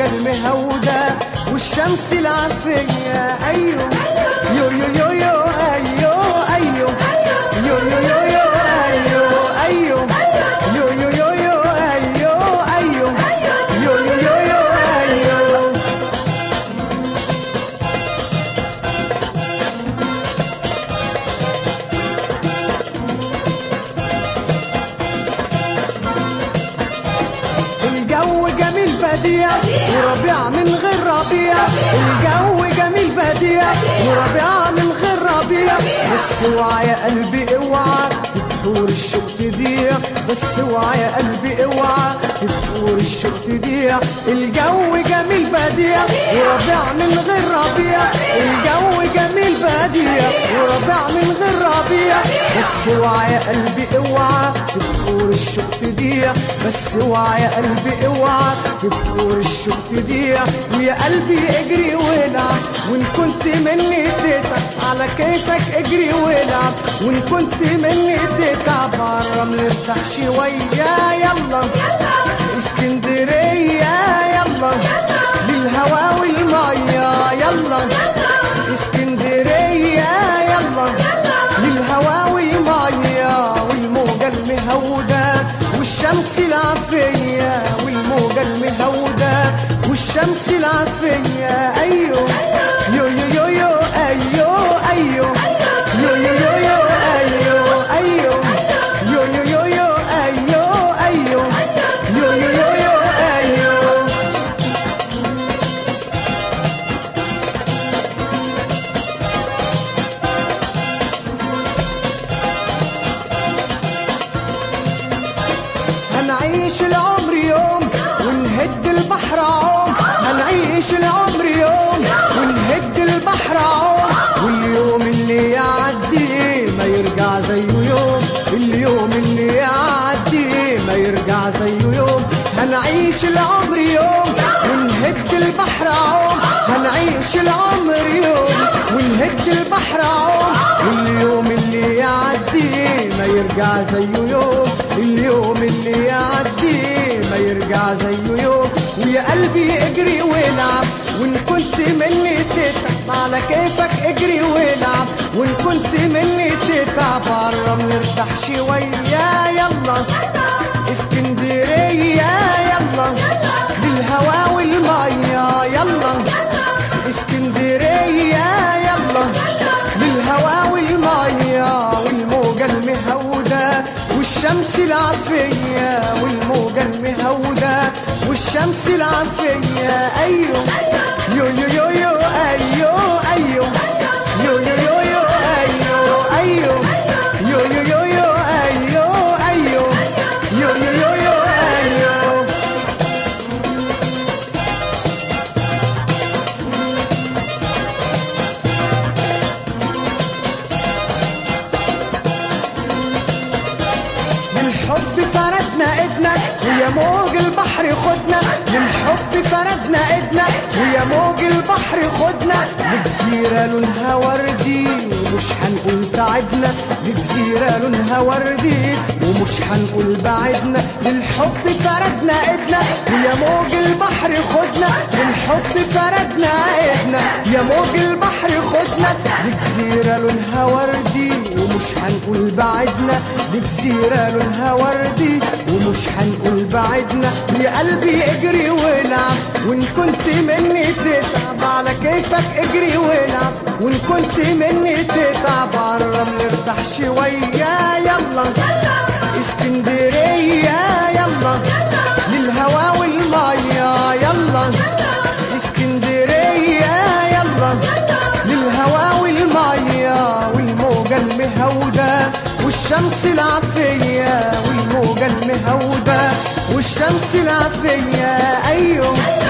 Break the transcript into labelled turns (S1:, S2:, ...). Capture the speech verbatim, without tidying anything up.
S1: والموجة المهودة والشمس العافية. أيوه يو يو يو يو أيوه أيوه يو يو يو يو أيوه أيوه يو يو يو يو أيوه أيوه يو يو يو يو أيوه. الجو جميل بديع وربيع من غير ربيع. الجو جميل بديع وربيع من غير ربيع. بس اوعى يا قلبي اوعى في بحور الشوق تضيع. بس اوعى يا قلبي اوعى في بحور الشوق تضيع. الجو جميل بديع وربيع من غير ربيع. الجو جميل بديع وربيع من غير ربيع. بس اوعى يا قلبي اوعى في بحور الشوق تضيع. بس اوعى يا قلبي اوعى في بحور الشوق تضيع. ويا قلبي اجري والعب وان كنت مني تتعب على كيفك اجري والعب. وان كنت مني تتعب عالرمل ارتاح شوية. يلا اسكندرية يلا للهوا والمية. يلا اسكندرية يلا للهوا والمية والموجة المهودة والشمس العافية. والموجة المهودة والشمس العافية. أيوه يو يو يو يو أيوه أيوه يو يو يو يو أيوه أيوه يو يو يو يو أيوه أيوه يو يو يو يو أيوه. هنعيش العمر يوم ونهد البحر عوم. هنعيش العمر يوم ونهد البحر عوم. واليوم اللي يعدي ما يرجع زيه يوم. اليوم اللي يعدي ما يرجع زيه يوم. هنعيش العمر يوم ونهد البحر عوم. هنعيش العمر يوم ونهد البحر عوم. واليوم اللي يعدي ما يرجع زيه يوم. اليوم اللي يعدي ما يرجع زيه يوم. ويا قلبي اجري والعب وان كنت مني تتعب على كيفك اجري والعب. وان كنت مني تتعب عالرمل ارتاح شوية. يلا اسكندرية يلا للهوا والمية. يلا اسكندرية يلا للهوا والمية والموجة المهودة والشمس العافية. والموجة المهودة والشمس العافية. أيوه يو يو يو يو أيوه أيوه يو يو يو يو أيوه أيوه يو يو يو يو أيوه أيوه يو يو يو يو أيوه. للحب فردنا ايدنا ويا موج البحر خدنا. للحب فردنا ايدنا ويا موج البحر خدنا. لجزيرة لونها وردي ومش هنقول تعبنا. لجزيرة لونها وردي ومش هنقول بعدنا. للحب فردنا ايدنا ويا موج البحر خدنا. للحب فردنا ايدنا يا موج البحر خدنا. لجزيرة لونها وردي ومش هنقول بعدنا. لجزيرة لونها وردي ومش هنقول بعدنا. يا قلبي اجري والعب وان كنت مني تتعب على كيفك اجري والعب. وان كنت مني تتعب عالرمل ارتاح شوية. يلا اسكندرية يلا للهوا والمية. يلا اسكندرية يلا للهوا والمية والموجة المهودة والشمس العافية. والموجة المهودة والشمس العافية. أيوه